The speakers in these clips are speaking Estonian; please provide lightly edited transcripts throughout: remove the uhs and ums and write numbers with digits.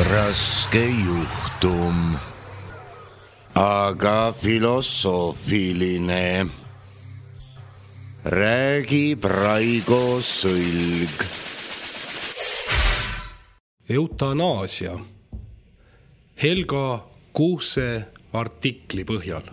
Raske juhtum, aga filosoofiline. Räägib Raigo Sõlg. Eutanaasia. Helga Kuuse artikli põhjal.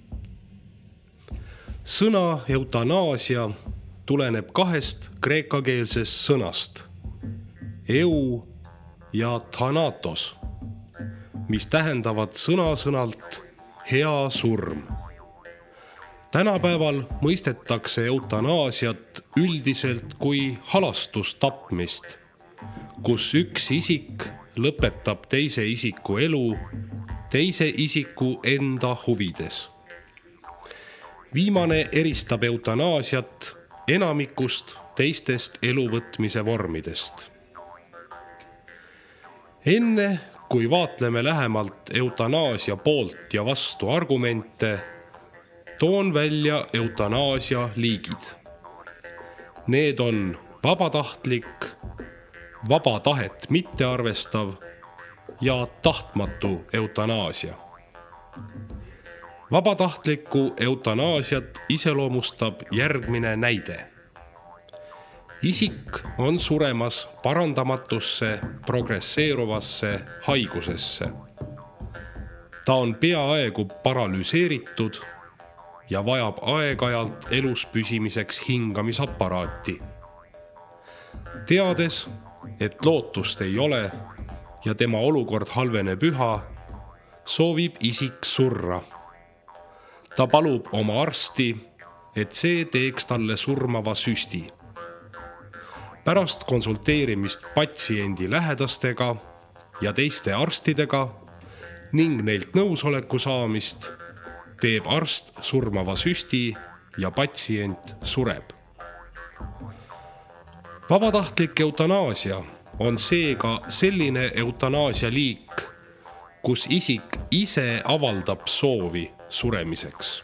Sõna eutanaasia tuleneb kahest kreekakeelsest sõnast, eu ja thanatos, mis tähendavad sõna-sõnalt hea surm. Tänapäeval mõistetakse eutanaasiat üldiselt kui halastustapmist, kus üks isik lõpetab teise isiku elu teise isiku enda huvides. Viimane eristab eutanaasiat enamikust teistest eluvõtmise vormidest. Enne, kui vaatleme lähemalt eutanaasia poolt ja vastu argumente, toon välja eutanaasia liigid. Need on vabatahtlik, vaba tahet mittearvestav ja tahtmatu eutanaasia. Vabatahtlikku eutanaasiat iseloomustab järgmine näide. Isik on suremas parandamatusse, progresseeruvasse haigusesse. Ta on peaaegu paralüseeritud ja vajab aeg-ajalt elus püsimiseks hingamisaparaati. Teades, et lootust ei ole ja tema olukord halveneb üha, soovib isik surra. Ta palub oma arsti, et see teeks talle surmava süsti. Pärast konsulteerimist patsiendi lähedastega ja teiste arstidega ning neilt nõusoleku saamist teeb arst surmava süsti ja patsient sureb. Vabatahtlik eutanaasia on seega selline eutanaasia liik, kus isik ise avaldab soovi suremiseks.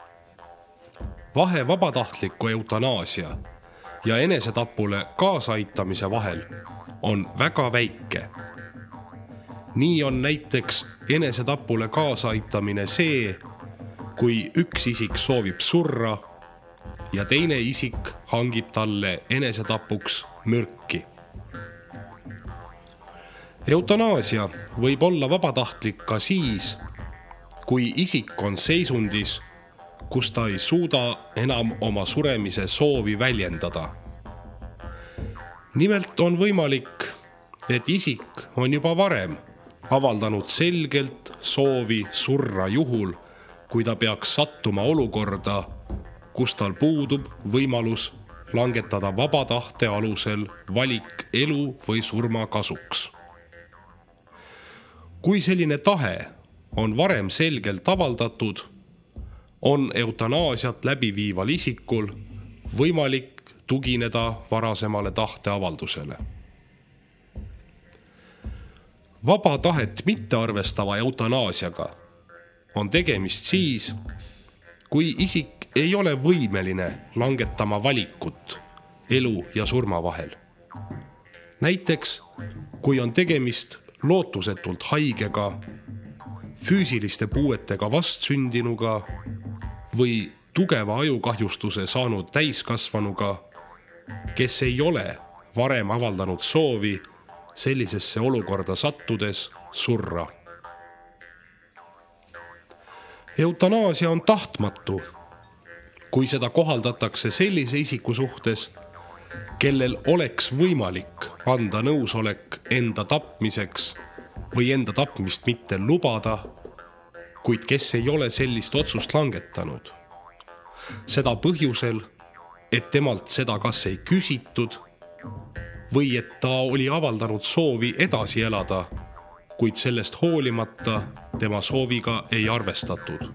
Vahe vabatahtliku eutanaasia ja enesetapule kaasaaitamise vahel on väga väike. Nii on näiteks enesetapule kaasaaitamine see, kui üks isik soovib surra ja teine isik hangib talle enesetapuks mürki. Eutanaasia võib olla vabatahtlik ka siis, kui isik on seisundis, kus ta ei suuda enam oma suremise soovi väljendada. Nimelt on võimalik, et isik on juba varem avaldanud selgelt soovi surra juhul, kui ta peaks sattuma olukorda, kus tal puudub võimalus langetada vaba tahte alusel valik elu või surma kasuks. Kui selline tahe on varem selgelt avaldatud, on eutanaasiat läbiviival isikul võimalik tugineda varasemale tahteavaldusele. Vaba tahet mittearvestava eutanaasiaga on tegemist siis, kui isik ei ole võimeline langetama valikut elu ja surma vahel. Näiteks, kui on tegemist lootusetult haigega, füüsiliste puuetega vastsündinuga või tugeva ajukahjustuse saanud täiskasvanuga, kes ei ole varem avaldanud soovi sellisesse olukorda sattudes surra. Eutanaasia on tahtmatu, kui seda kohaldatakse sellise isiku suhtes, kellel oleks võimalik anda nõusolek enda tapmiseks või enda tapmist mitte lubada, kuid kes ei ole sellist otsust langetanud. Seda põhjusel, et temalt seda kas ei küsitud või et ta oli avaldanud soovi edasi elada, kuid sellest hoolimata tema sooviga ei arvestatud.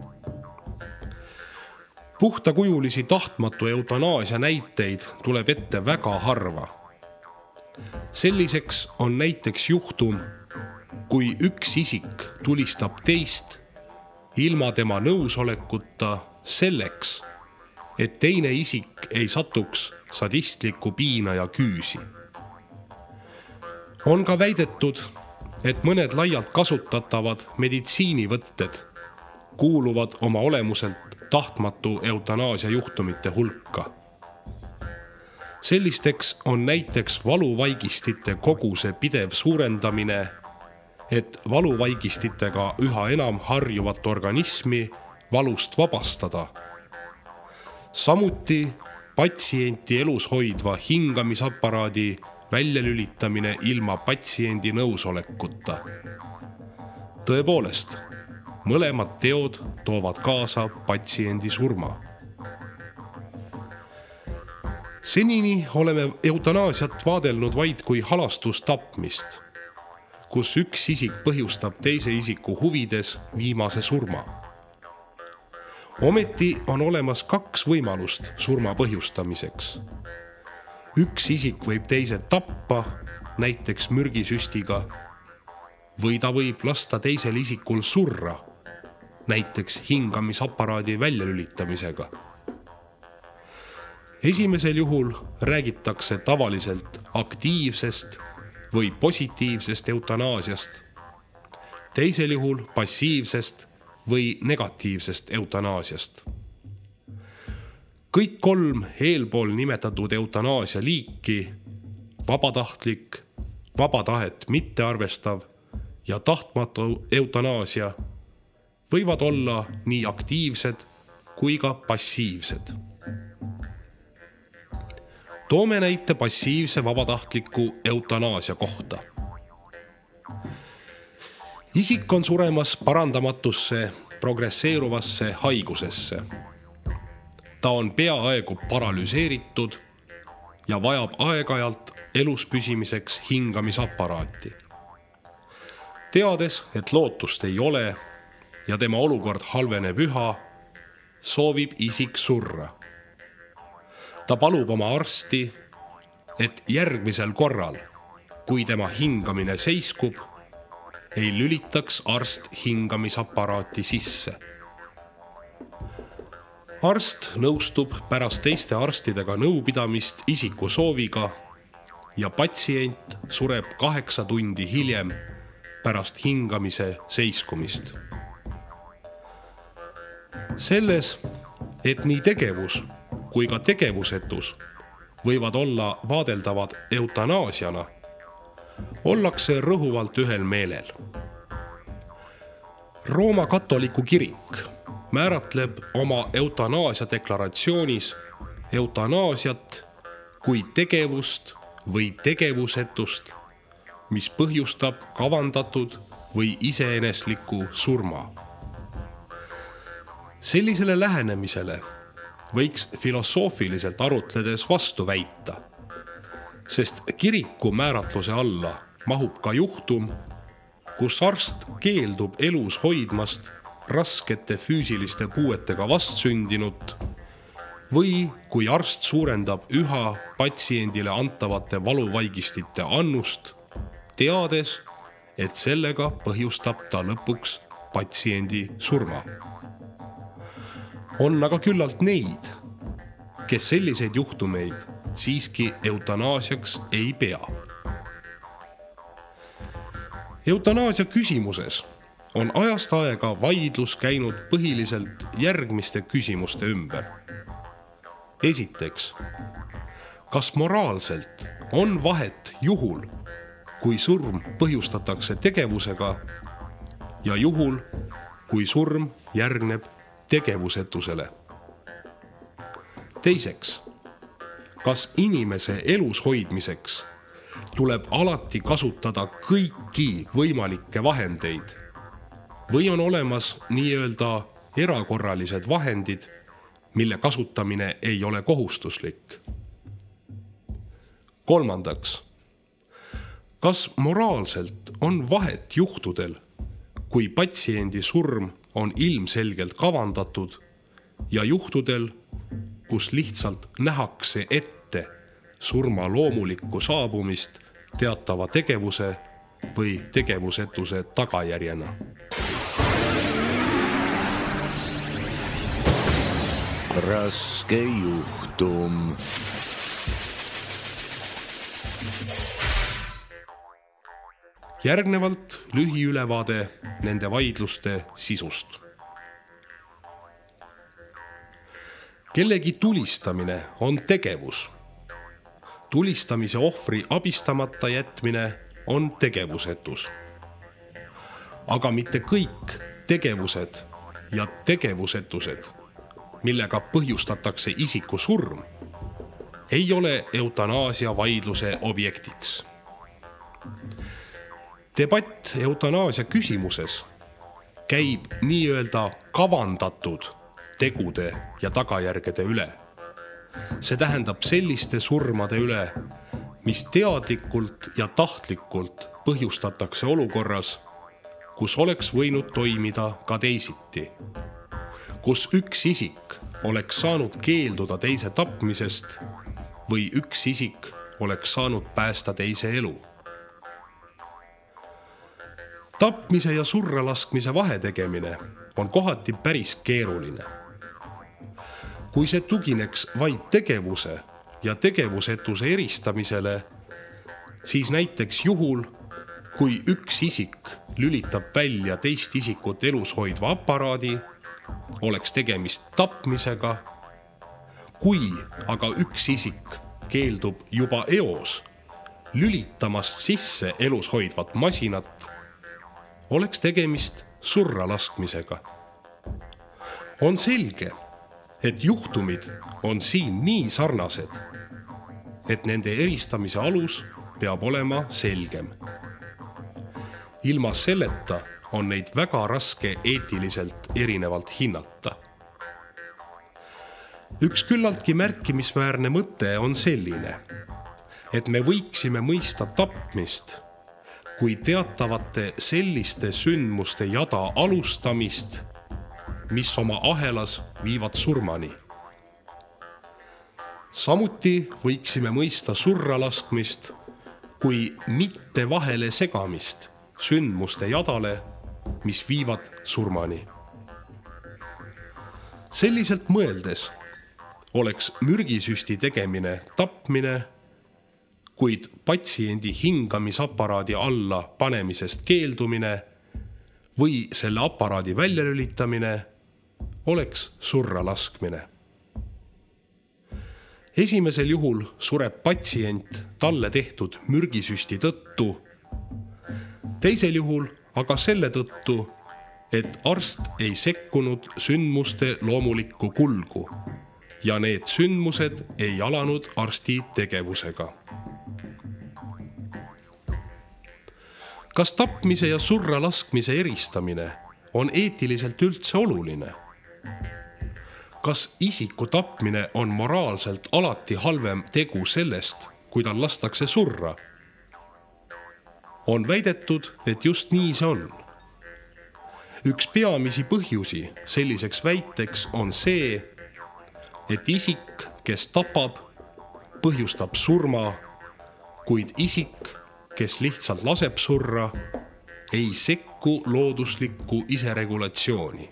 Puhtakujulisi tahtmatu eutanaasia näiteid tuleb ette väga harva. Selliseks on näiteks juhtum, kui üks isik tulistab teist ilma tema nõusolekuta selleks, et teine isik ei satuks sadistliku piinaja küüsi. On ka väidetud, et mõned laialt kasutatavad meditsiinivõtted kuuluvad oma olemuselt tahtmatu eutanaasia juhtumite hulka. Sellisteks on näiteks valuvaigistite koguse pidev suurendamine, et valuvaigistitega üha enam harjuvat organismi valust vabastada. Samuti patsienti elus hoidva hingamisaparaadi väljalülitamine ilma patsiendi nõusolekuta. Tõepoolest, mõlemad teod toovad kaasa patsiendi surma. Senini oleme eutanaasiat vaadelnud vaid kui halastustapmist, kus üks isik põhjustab teise isiku huvides viimase surma. Ometi on olemas kaks võimalust surma põhjustamiseks. Üks isik võib teise tappa, näiteks mürgisüstiga, või ta võib lasta teisel isikul surra, näiteks hingamisaparaadi väljalülitamisega. Esimesel juhul räägitakse tavaliselt aktiivsest või positiivsest eutanaasiast, teisel juhul passiivsest või negatiivsest eutanaasiast. Kõik kolm eelpool nimetatud eutanaasia liiki, vabatahtlik, vabatahet mittearvestav ja tahtmatu eutanaasia, võivad olla nii aktiivsed kui ka passiivsed. Toome näite passiivse vabatahtliku eutanaasia kohta. Isik on suremas parandamatusse, progresseeruvasse haigusesse. Ta on peaaegu paralüseeritud ja vajab aeg-ajalt elus püsimiseks hingamisaparaati. Teades, et lootust ei ole ja tema olukord halveneb üha, soovib isik surra. Ta palub oma arsti, et järgmisel korral, kui tema hingamine seiskub, ei lülitaks arst hingamisaparaati sisse. Arst nõustub pärast teiste arstidega nõupidamist isiku sooviga ja patsient sureb 8 tundi hiljem pärast hingamise seiskumist. Selles, et nii tegevus kui ka tegevusetus võivad olla vaadeldavad eutanaasiana, ollakse rõhuvalt ühel meelel. Rooma katoliku kirik määratleb oma eutanaasia deklaratsioonis eutanaasiat kui tegevust või tegevusetust, mis põhjustab kavandatud või iseenesliku surma. Sellisele lähenemisele võiks filosoofiliselt arutledes vastu väita, sest kiriku määratluse alla mahub ka juhtum, kus arst keeldub elus hoidmast raskete füüsiliste puuetega vastsündinut või kui arst suurendab üha patsiendile antavate valuvaigistite annust, teades, et sellega põhjustab ta lõpuks patsiendi surma. On aga küllalt neid, kes selliseid juhtumeid siiski eutanaasiaks ei pea. Eutanaasia küsimuses on ajast aega vaidlus käinud põhiliselt järgmiste küsimuste ümber. Esiteks, kas moraalselt on vahet juhul, kui surm põhjustatakse tegevusega ja juhul, kui surm järgneb tegevusetusele? Teiseks, kas inimese elus hoidmiseks tuleb alati kasutada kõiki võimalikke vahendeid või on olemas nii-öelda erakorralised vahendid, mille kasutamine ei ole kohustuslik? Kolmandaks, kas moraalselt on vahet juhtudel, kui patsiendi surm on ilmselgelt kavandatud ja juhtudel, kus lihtsalt nähakse ette surma loomulikku saabumist teatava tegevuse või tegevusetuse tagajärjena? Raske juhtum. Järgnevalt lühiülevaade nende vaidluste sisust. Kellegi tulistamine on tegevus. Tulistamise ohvri abistamata jätmine on tegevusetus. Aga mitte kõik tegevused ja tegevusetused, millega põhjustatakse isiku surm, ei ole eutanaasia vaidluse objektiks. Debatt eutanaasia küsimuses käib nii-öelda kavandatud tegude ja tagajärgede üle. See tähendab selliste surmade üle, mis teadlikult ja tahtlikult põhjustatakse olukorras, kus oleks võinud toimida ka teisiti, kus üks isik oleks saanud keelduda teise tapmisest või üks isik oleks saanud päästa teise elu. Tapmise ja surralaskmise vahetegemine on kohati päris keeruline. Kui see tugineks vaid tegevuse ja tegevusetuse eristamisele, siis näiteks juhul, kui üks isik lülitab välja teist isikut elus hoidva aparaadi, oleks tegemist tapmisega. Kui aga üks isik keeldub juba eos lülitamast sisse elus hoidvat masinat, oleks tegemist surralaskmisega. On selge, et juhtumid on siin nii sarnased, et nende eristamise alus peab olema selgem. Ilma selleta on neid väga raske eetiliselt erinevalt hinnata. Üks küllaltki märkimisväärne mõte on selline, et me võiksime mõista tapmist kui teatavate selliste sündmuste jada alustamist, mis oma ahelas viivad surmani. Samuti võiksime mõista surralaskmist kui mitte vahele segamist sündmuste jadale, mis viivad surmani. Selliselt mõeldes oleks mürgisüsti tegemine tapmine, kuid patsiendi hingamisaparaadi alla panemisest keeldumine või selle aparaadi väljalülitamine oleks surralaskmine. Esimesel juhul sureb patsient talle tehtud mürgisüsti tõttu, teisel juhul aga selle tõttu, et arst ei sekkunud sündmuste loomulikku kulgu ja need sündmused ei alanud arsti tegevusega. Kas tapmise ja surralaskmise eristamine on eetiliselt üldse oluline? Kas isiku tapmine on moraalselt alati halvem tegu sellest, kui tal lastakse surra? On väidetud, et just nii see on. Üks peamisi põhjusi selliseks väiteks on see, et isik, kes tapab, põhjustab surma, kuid isik, kes lihtsalt laseb surra, ei sekku looduslikku iseregulatsiooni.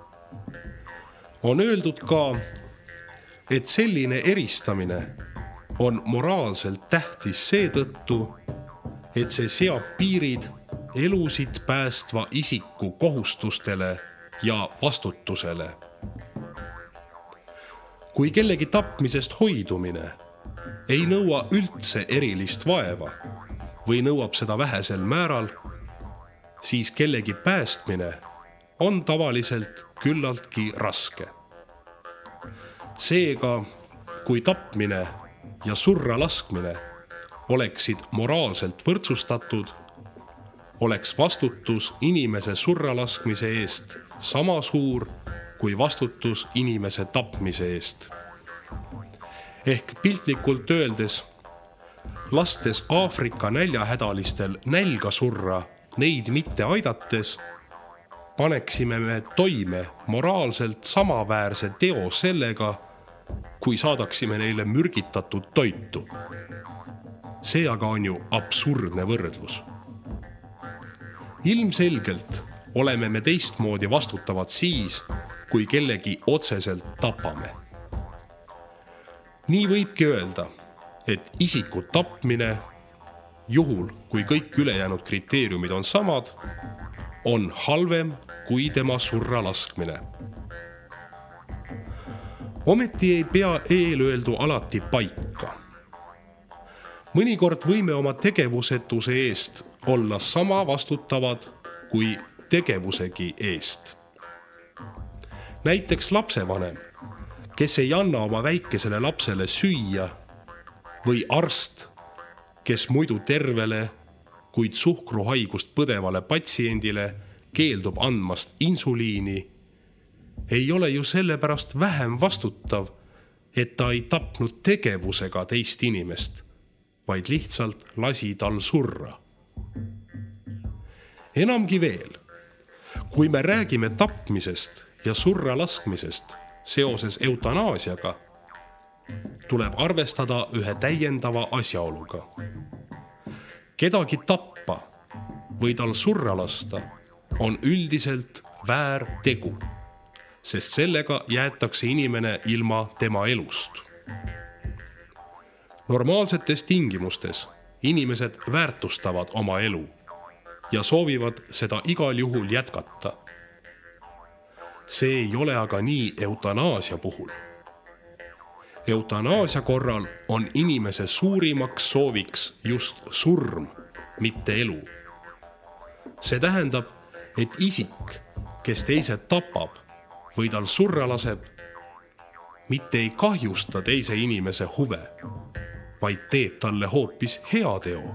On öeldud ka, et selline eristamine on moraalselt tähtis seetõttu, et see seab piirid elusid päästva isiku kohustustele ja vastutusele. Kui kellegi tapmisest hoidumine ei nõua üldse erilist vaeva või nõuab seda vähesel määral, siis kellegi päästmine on tavaliselt küllaltki raske. Seega, kui tapmine ja surralaskmine oleksid moraalselt võrdsustatud, oleks vastutus inimese surralaskmise eest sama suur kui vastutus inimese tapmise eest. Ehk piltlikult öeldes, lastes Aafrika näljahädalistel nälga surra neid mitte aidates, paneksime me toime moraalselt samaväärse teo sellega, kui saadaksime neile mürgitatud toitu. See aga on ju absurdne võrdlus. Ilmselgelt oleme me teistmoodi vastutavad siis, kui kellegi otseselt tapame. Nii võibki öelda, et isiku tapmine juhul kui kõik ülejäänud kriteeriumid on samad, on halvem kui tema surra laskmine. Ometi ei pea eelöeldu alati paika. Mõnikord võime oma tegevusetuse eest olla sama vastutavad kui tegevusegi eest. Näiteks lapsevanem, kes ei anna oma väikesele lapsele süüa, või arst, kes muidu tervele, kuid suhkruhaigust põdevale patsiendile keeldub andmast insuliini, ei ole ju sellepärast vähem vastutav, et ta ei tapnud tegevusega teist inimest, vaid lihtsalt lasi tal surra. Enamgi veel, kui me räägime tapmisest ja surra laskmisest seoses eutanaasiaga, tuleb arvestada ühe täiendava asjaoluga. Kedagi tappa või tal surra lasta on üldiselt väär tegu, sest sellega jäetakse inimene ilma tema elust. Normaalsetes tingimustes inimesed väärtustavad oma elu ja soovivad seda igal juhul jätkata. See ei ole aga nii eutanaasia puhul. Eutanaasia korral on inimese suurimaks sooviks just surm, mitte elu. See tähendab, et isik, kes teise tapab või tal surra laseb, mitte ei kahjusta teise inimese huve, vaid teeb talle hoopis heateo.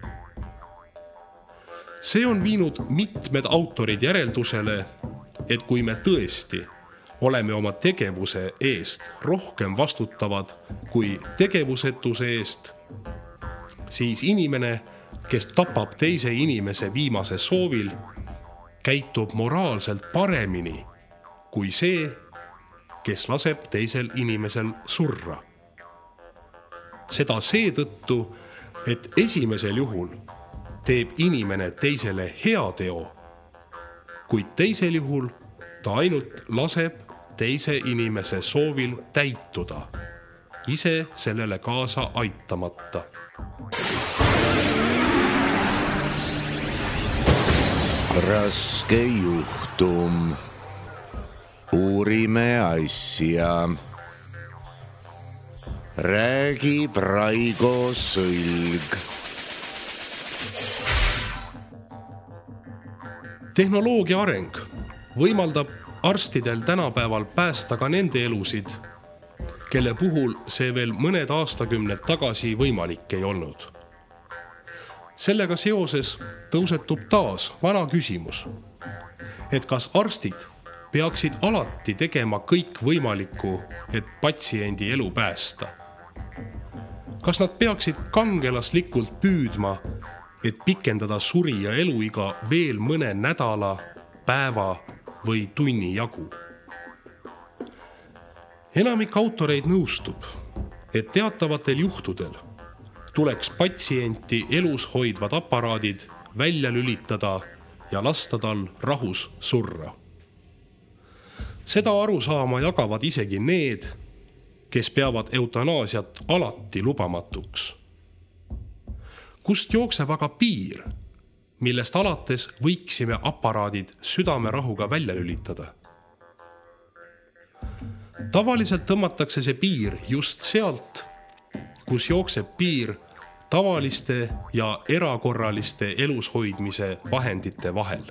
See on viinud mitmed autorid järeldusele, et kui me tõesti oleme oma tegevuse eest rohkem vastutavad kui tegevusetuse eest, siis inimene, kes tapab teise inimese viimase soovil, käitub moraalselt paremini kui see, kes laseb teisel inimesel surra. Seda seetõttu, et esimesel juhul teeb inimene teisele heateo, kuid teisel juhul ta ainult laseb teise inimese soovil täituda, ise sellele kaasa aitamata. Raske juhtum. Uurime asja. Räägib Raigo Sõlg. Tehnoloogia areng võimaldab arstidel tänapäeval päästa ka nende elusid, kelle puhul see veel mõned aastakümned tagasi võimalik ei olnud. Sellega seoses tõusetub taas vana küsimus, et kas arstid peaksid alati tegema kõik võimalikku, et patsiendi elu päästa? Kas nad peaksid kangelaslikult püüdma, et pikendada surija eluiga veel mõne nädala, päeva või tunni jagu? Enamik autoreid nõustub, et teatavatel juhtudel tuleks patsienti elus hoidvad aparaadid välja lülitada ja lasta tal rahus surra. Seda arusaama jagavad isegi need, kes peavad eutanaasiat alati lubamatuks. Kust jookseb aga piir, millest alates võiksime aparaadid südamerahuga välja lülitada? Tavaliselt tõmmatakse see piir just sealt, kus jookseb piir tavaliste ja erakorraliste elushoidmise vahendite vahel.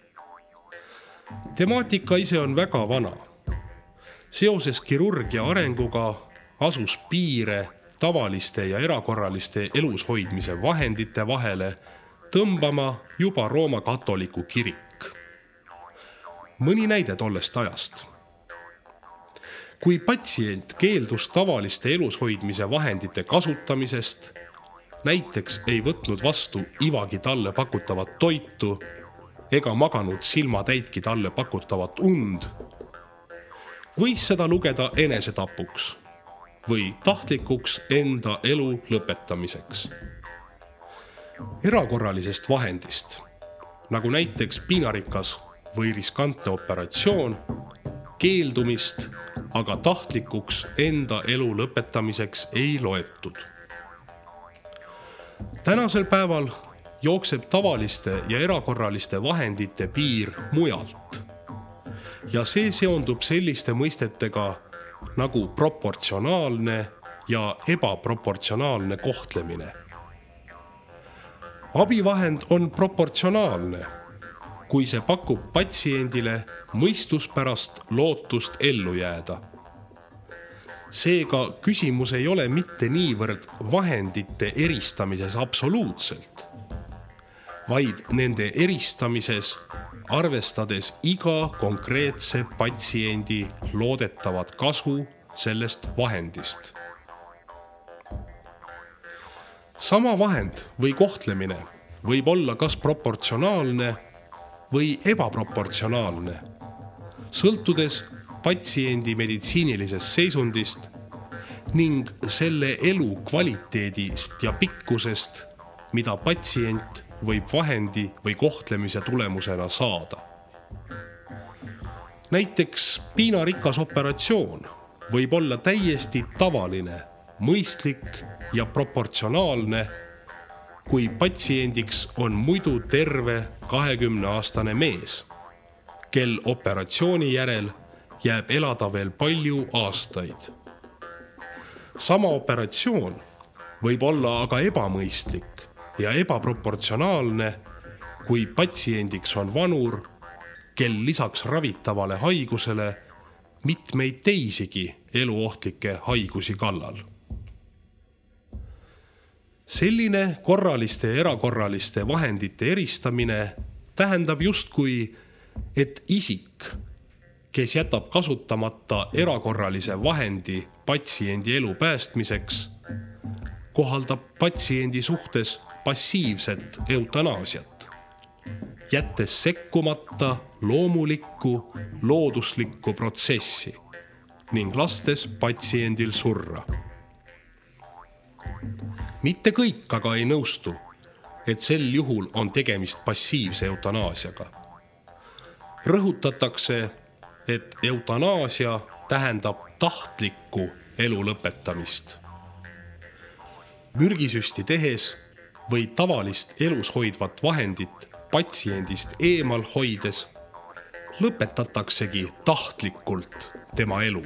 Temaatika ise on väga vana. Seoses kirurgia arenguga asus piire tavaliste ja erakorraliste elushoidmise vahendite vahele tõmbama juba Rooma katoliku kirik. Mõni näide tollest ajast. Kui patsient keeldus tavaliste elushoidmise vahendite kasutamisest, näiteks ei võtnud vastu ivagi talle pakutavat toitu ega maganud silmatäitki talle pakutavat und, võis seda lugeda enesetapuks või tahtlikuks enda elu lõpetamiseks. Erakorralisest vahendist, nagu näiteks piinarikas või riskantne operatsioon, keeldumist aga tahtlikuks enda elu lõpetamiseks ei loetud. Tänasel päeval jookseb tavaliste ja erakorraliste vahendite piir mujalt. Ja see seondub selliste mõistetega nagu proportsionaalne ja ebaproportsionaalne kohtlemine. Abivahend on proportsionaalne, kui see pakub patsiendile mõistuspärast lootust ellu jääda. Seega küsimus ei ole mitte niivõrd vahendite eristamises absoluutselt, vaid nende eristamises arvestades iga konkreetse patsiendi loodetavat kasu sellest vahendist. Sama vahend või kohtlemine võib olla kas proportsionaalne või ebaproportsionaalne, sõltudes patsiendi meditsiinilisest seisundist ning selle elu kvaliteedist ja pikkusest, mida patsient võib vahendi või kohtlemise tulemusena saada. Näiteks piinarikas operatsioon võib olla täiesti tavaline, mõistlik ja proportsionaalne, kui patsiendiks on muidu terve 20-aastane mees, kel operatsiooni järel jääb elada veel palju aastaid. Sama operatsioon võib olla aga ebamõistlik ja ebaproportsionaalne, kui patsiendiks on vanur, kel lisaks ravitavale haigusele mitmeid teisigi eluohtlikke haigusi kallal. Selline korraliste ja erakorraliste vahendite eristamine tähendab justkui, et isik, kes jätab kasutamata erakorralise vahendi patsiendi elu päästmiseks, kohaldab patsiendi suhtes passiivset eutanaasiat, jättes sekkumata loomulikku, looduslikku protsessi ning lastes patsiendil surra. Mitte kõik aga ei nõustu, et sel juhul on tegemist passiivse eutanaasiaga. Rõhutatakse, et eutanaasia tähendab tahtlikku elu lõpetamist. Mürgisüsti tehes või tavalist elus hoidvat vahendit patsiendist eemal hoides lõpetataksegi tahtlikult tema elu.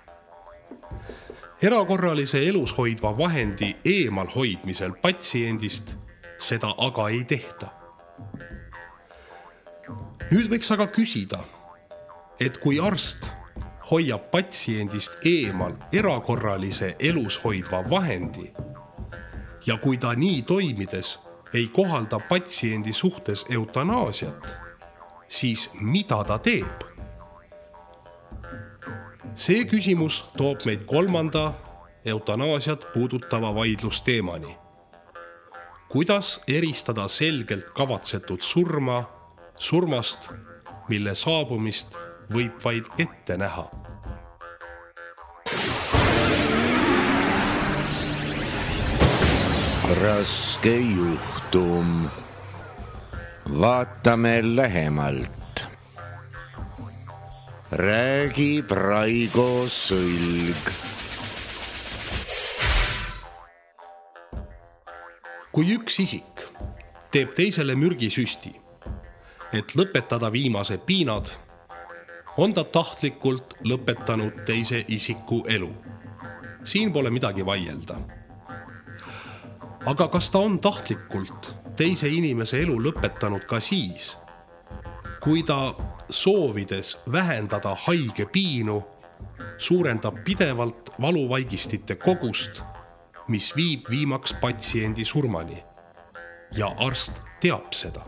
Erakorralise elus hoidva vahendi eemal hoidmisel patsiendist seda aga ei tehta. Nüüd võiks aga küsida, et kui arst hoiab patsiendist eemal erakorralise elus hoidva vahendi ja kui ta nii toimides ei kohalda patsiendi suhtes eutanaasiat, siis mida ta teeb? See küsimus toob meid kolmanda eutanaasiat puudutava vaidlusteemani. Kuidas eristada selgelt kavatsetud surma surmast, mille saabumist võib vaid ette näha? Raske juhtum. Vaatame lähemalt. Räägib Raigo Sõlg. Kui üks isik teeb teisele mürgisüsti, et lõpetada viimase piinad, on ta tahtlikult lõpetanud teise isiku elu. Siin pole midagi vaielda. Aga kas ta on tahtlikult teise inimese elu lõpetanud ka siis, kui ta soovides vähendada haige piinu, suurendab pidevalt valuvaigistite kogust, mis viib viimaks patsiendi surmani ja arst teab seda?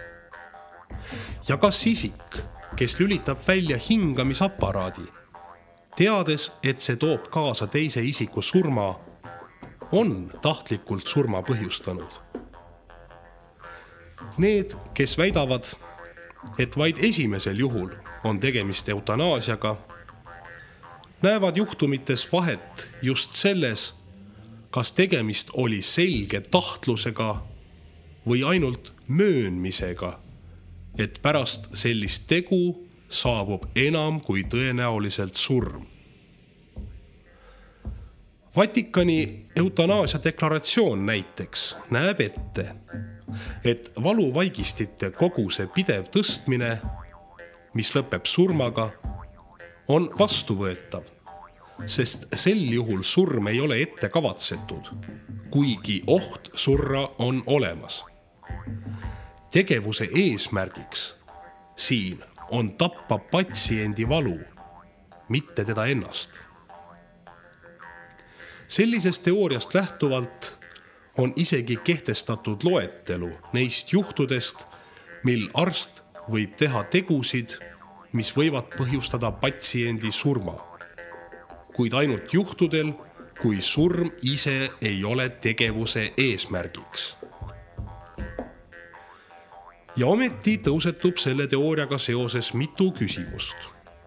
Ja kas isik, kes lülitab välja hingamisaparaadi, teades, et see toob kaasa teise isiku surma, on tahtlikult surma põhjustanud? Need, kes väidavad, et vaid esimesel juhul on tegemist eutanaasiaga, näevad juhtumites vahet just selles, kas tegemist oli selge tahtlusega või ainult möönmisega, et pärast sellist tegu saabub enam kui tõenäoliselt surm. Vatikani eutanaasia deklaratsioon näiteks näeb ette, et valuvaigistite koguse pidev tõstmine, mis lõpeb surmaga, on vastuvõetav, sest sel juhul surm ei ole ette kavatsetud, kuigi oht surra on olemas. Tegevuse eesmärgiks siin on tappa patsiendi valu, mitte teda ennast. Sellisest teooriast lähtuvalt on isegi kehtestatud loetelu neist juhtudest, mil arst võib teha tegusid, mis võivad põhjustada patsiendi surma, kuid ainult juhtudel, kui surm ise ei ole tegevuse eesmärgiks. Ja ometi tõusetub selle teooriaga seoses mitu küsimust.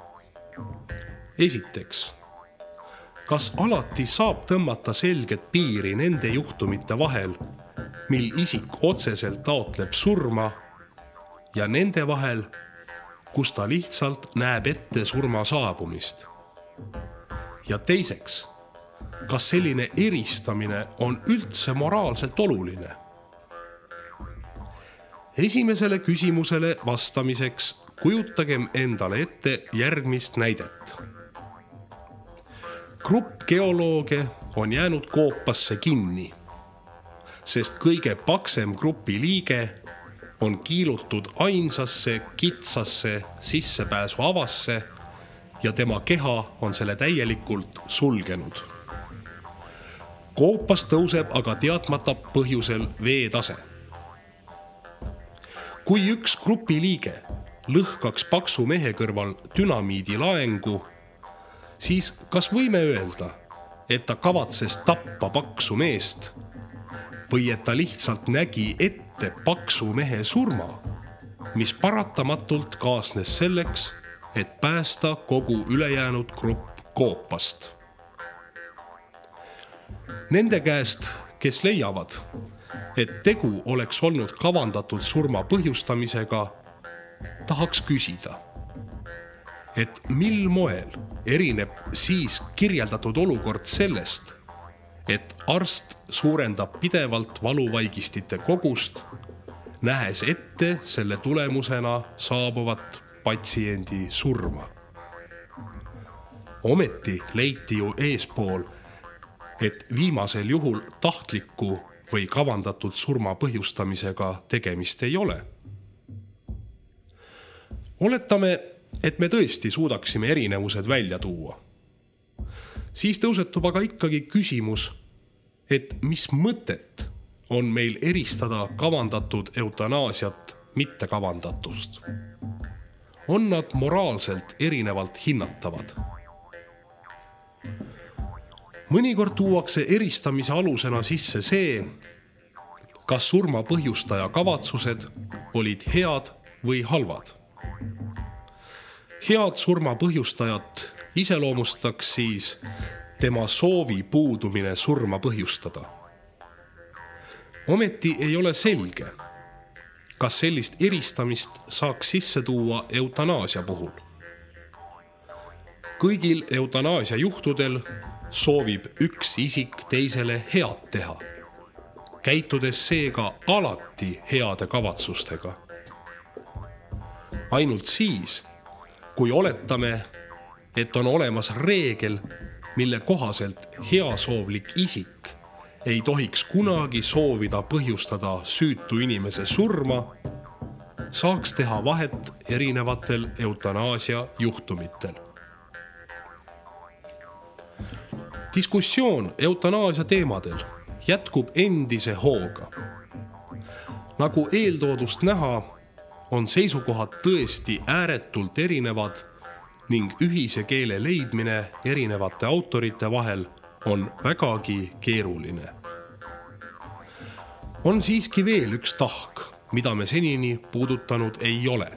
Esiteks, kas alati saab tõmmata selget piiri nende juhtumite vahel, mil isik otseselt taotleb surma, ja nende vahel, kus ta lihtsalt näeb ette surma saabumist? Ja teiseks, kas selline eristamine on üldse moraalselt oluline? Esimesele küsimusele vastamiseks kujutagem endale ette järgmist näidet. Grupp geolooge on jäänud koopasse kinni, sest kõige paksem grupi liige on kiilutud ainsasse kitsasse sissepääsu avasse ja tema keha on selle täielikult sulgenud. Koopas tõuseb aga teadmata põhjusel veetase. Kui üks grupi liige lõhkaks paksu mehe kõrval dünamiidilaengu, siis kas võime öelda, et ta kavatses tappa paksu meest või et ta lihtsalt nägi ette paksu mehe surma, mis paratamatult kaasnes selleks, et päästa kogu ülejäänud grupp koopast? Nende käest, kes leiavad, et tegu oleks olnud kavandatud surma põhjustamisega, tahaks küsida, et mil moel erineb siis kirjeldatud olukord sellest, et arst suurendab pidevalt valuvaigistite kogust, nähes ette selle tulemusena saabuvat patsiendi surma. Ometi leiti ju eespool, et viimasel juhul tahtliku või kavandatud surma põhjustamisega tegemist ei ole. Oletame, et me tõesti suudaksime erinevused välja tuua. Siis tõusetub aga ikkagi küsimus, et mis mõtet on meil eristada kavandatud eutanaasiat mitte kavandatust? On nad moraalselt erinevalt hinnatavad? Mõnikord tuuakse eristamise alusena sisse see, kas surma põhjustaja kavatsused olid head või halvad. Head surma põhjustajat iseloomustaks siis tema soovi puudumine surma põhjustada. Ometi ei ole selge, kas sellist eristamist saaks sisse tuua eutanaasia puhul. Kõigil eutanaasia juhtudel soovib üks isik teisele head teha, käitudes seega alati heade kavatsustega. Ainult siis, kui oletame, et on olemas reegel, mille kohaselt heasoovlik isik ei tohiks kunagi soovida põhjustada süütu inimese surma, saaks teha vahet erinevatel eutanaasia juhtumitel. Diskussioon eutanaasia teemadel jätkub endise hooga. Nagu eeltoodust näha, on seisukohad tõesti ääretult erinevad ning ühise keele leidmine erinevate autorite vahel on vägagi keeruline. On siiski veel üks tahk, mida me senini puudutanud ei ole.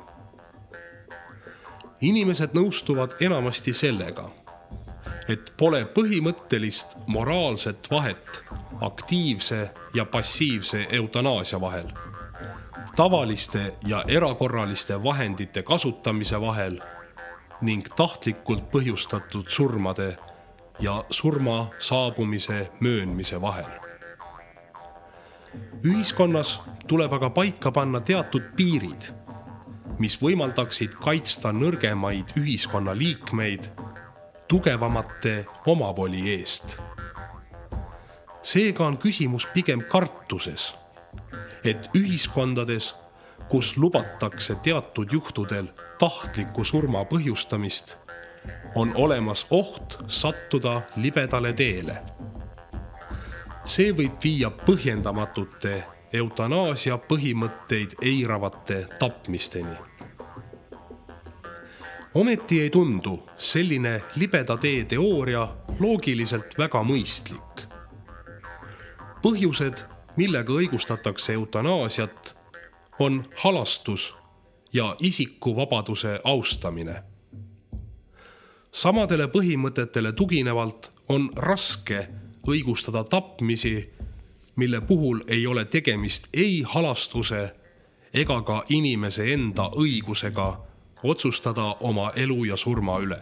Inimesed nõustuvad enamasti sellega, et pole põhimõttelist moraalset vahet aktiivse ja passiivse eutanaasia vahel, tavaliste ja erakorraliste vahendite kasutamise vahel ning tahtlikult põhjustatud surmade ja surma saabumise möönmise vahel. Ühiskonnas tuleb aga paika panna teatud piirid, mis võimaldaksid kaitsta nõrgemaid ühiskonna liikmeid tugevamate omavoli eest. Seega on küsimus pigem kartuses, et ühiskondades, kus lubatakse teatud juhtudel tahtliku surma põhjustamist, on olemas oht sattuda libedale teele. See võib viia põhjendamatute eutanaasia põhimõtteid eiravate tapmisteni. Ometi ei tundu selline libeda tee teooria loogiliselt väga mõistlik. Põhjused, millega õigustatakse eutanaasiat, on halastus ja isikuvabaduse austamine. Samadele põhimõtetele tuginevalt on raske õigustada tapmisi, mille puhul ei ole tegemist ei halastuse ega ka inimese enda õigusega otsustada oma elu ja surma üle.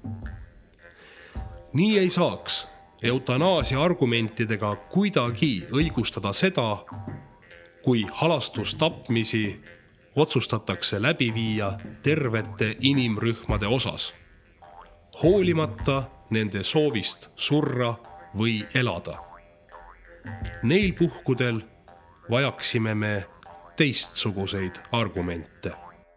Nii ei saaks eutanaasia argumentidega kuidagi õigustada seda, kui halastustapmisi otsustatakse läbi viia tervete inimrühmade osas, hoolimata nende soovist surra või elada. Neil puhkudel vajaksime me teistsuguseid argumente.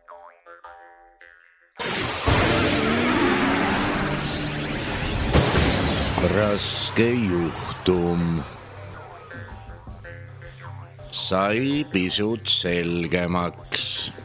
Raske juhtum. Sai pisut selgemaks.